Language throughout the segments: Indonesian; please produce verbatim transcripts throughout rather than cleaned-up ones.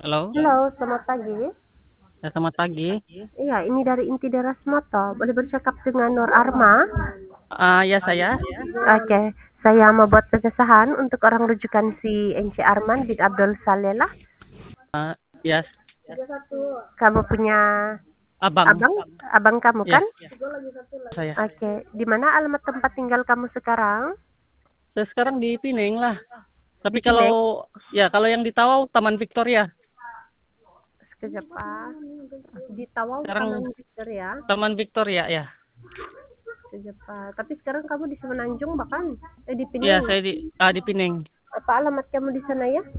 Halo? Halo, selamat pagi. Ya, selamat pagi. Iya, ini dari Inti Deras Moto. Boleh bercakap dengan Nur Arma? Ah, ya saya. Oke, saya mau buat kekesahan untuk orang rujukan si N C Arman bin Abdul Saleh lah. Ah, ya, Kamu punya Abang. abang? Abang kamu Ya, kan? saya. Oke, di mana alamat tempat tinggal kamu sekarang? Saya sekarang di Pineng lah. Di Tapi Pineng? kalau ya kalau yang di Tawau Taman Victoria. Sekejap, Pak. Di Tawau, Sekarang Taman Victoria. Taman Victoria ya. Sekejap, Pak. Tapi sekarang kamu di Semenanjung bahkan? Eh, di Ya, Pineng. saya di ah, di Pineng. Apa alamat kamu di sana ya?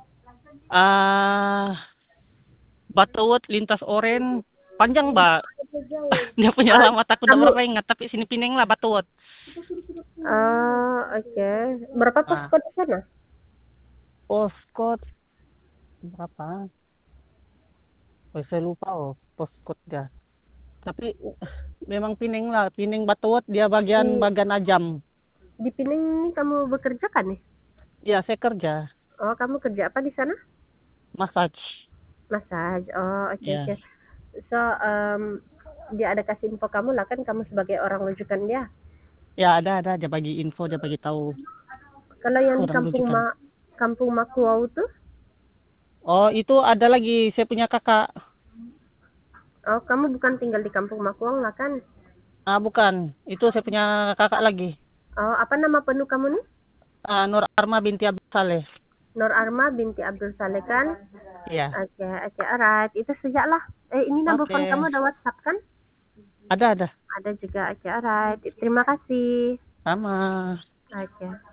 Ah, Batuwet lintas oren panjang, Mbak. Dia punya Eh, alamat aku enggak kamu berapa ingat, tapi sini Pineng lah Batuwet. Ah, oke. Berapa Ah, posko di sana? postcode berapa? Oh, saya lupa oh, postcode dia. Tapi memang Pineng lah, Pineng Batuwet dia bagian Di bagian Ajam. di Pinang ini kamu bekerja kan nih? Ya, saya kerja Oh, kamu kerja apa di sana? massage. Massage. Oh, oke Ya, oke. So, um, dia ada kasih info kamu lah kan kamu sebagai orang rujukan dia. ya ada ada dia bagi info, dia bagi tahu Kalau yang di orang kampung rujukan. Ma Kampung Makuau tuh, Oh, itu ada lagi saya punya kakak. oh kamu bukan tinggal di Kampung Makuau lah kan? Ah, bukan. Itu saya punya kakak lagi. Oh, apa nama penuh kamu nih? Ah, Nur Arma binti Abdul Saleh. Nur Arma binti Abdul Saleh kan? Iya. Oke, oke, alright. Itu sejak lah. Eh, ini nomor phone Oke. kamu ada WhatsApp kan? Ada ada. Ada juga. Oke, alright. Terima kasih. Sama. Oke.